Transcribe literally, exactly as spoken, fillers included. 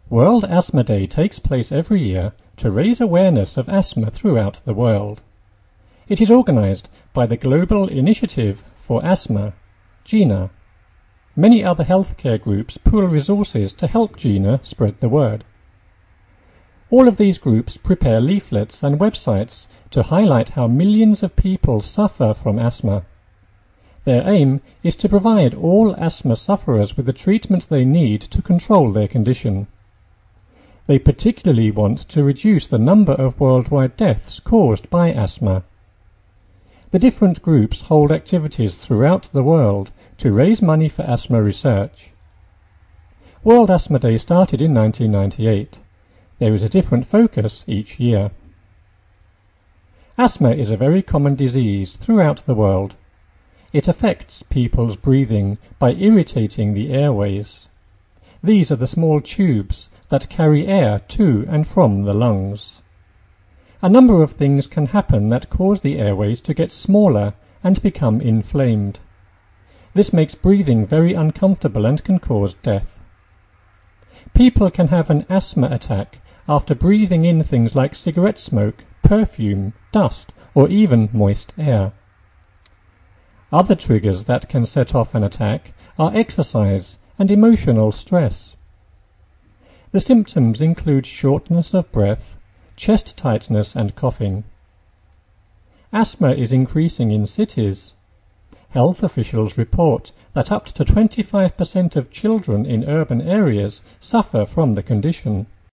World Asthma Day takes place every year to raise awareness of asthma throughout the world. It is organized by the Global Initiative for Asthma, GINA. Many other healthcare groups pool resources to help GINA spread the word. All of these groups prepare leaflets and websites to highlight how millions of people suffer from asthma. Their aim is to provide all asthma sufferers with the treatment they need to control their condition. They particularly want to reduce the number of worldwide deaths caused by asthma. The different groups hold activities throughout the world to raise money for asthma research. World Asthma Day started in nineteen ninety-eight. There is a different focus each year. Asthma is a very common disease throughout the world. It affects people's breathing by irritating the airways. These are the small tubes that carry air to and from the lungs. A number of things can happen that cause the airways to get smaller and become inflamed. This makes breathing very uncomfortable and can cause death. People can have an asthma attack after breathing in things like cigarette smoke, perfume, dust, or even moist air. Other triggers that can set off an attack are exercise and emotional stress. The symptoms include shortness of breath, chest tightness and coughing. Asthma is increasing in cities. Health officials report that up to twenty-five percent of children in urban areas suffer from the condition.